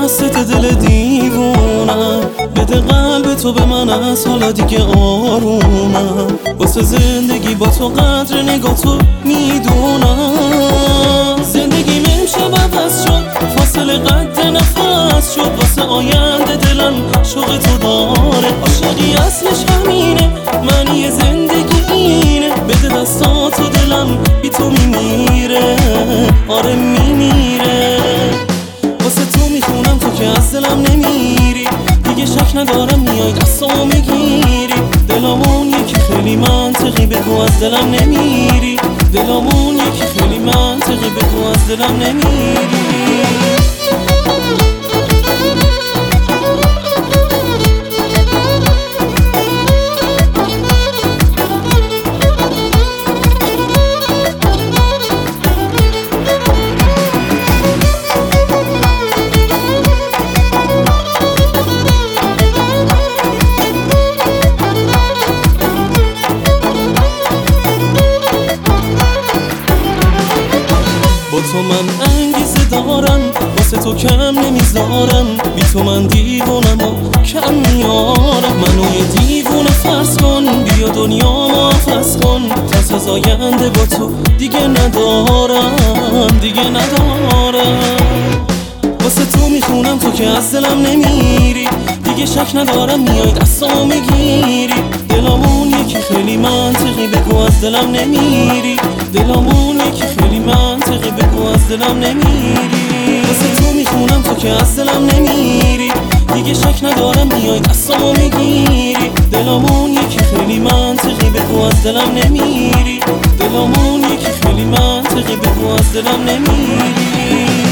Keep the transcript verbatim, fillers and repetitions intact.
دستت دل دیوونم، بده قلب تو به من از حالا دیگه آرومم. واسه زندگی با تو قدر نگاه تو میدونم. زندگی امشب عوض شد، فاصله قد نفس شد. واسه آینده دلم شوق تو داره، عاشقی اصلش همینه، معنی زندگی اینه. بده دستاتو دلم بی تو میمیره، آره میمیره. واسه تو میخونم تو که از دلم نمیری، دیگه شک ندارم میای دستامو میگیری. دلامون یکی خیلی منطقی، بگو از دلم نمیری. دلامون یکی خیلی منطقی، بگو از دلم نمیری. با تو من انگیزه دارم، واسه تو کم نمیذارم. بی تو من دیوونم و کم میارم. منو یه دیوونه فرض کن، بیا دنیا محفظ کن. ترس از آینده با تو دیگه ندارم، دیگه ندارم. واسه تو میخونم تو که از دلم نمیری، دیگه شک ندارم میای دستامو میگیری. دلامون یکی خیلی منطقی، بگو از دلم نمیری. دلامون یکی خیلی منطقی، بگو از دلم نمیری. واسه تو میخونم تو که از دلم نمیری، دیگه شک ندارم میای دستامو میگیری. دلامون یکی خیلی منطقی، بگو از دلم نمیری. دلامون یکی خیلی منطقی، بگو از دلم نمیری.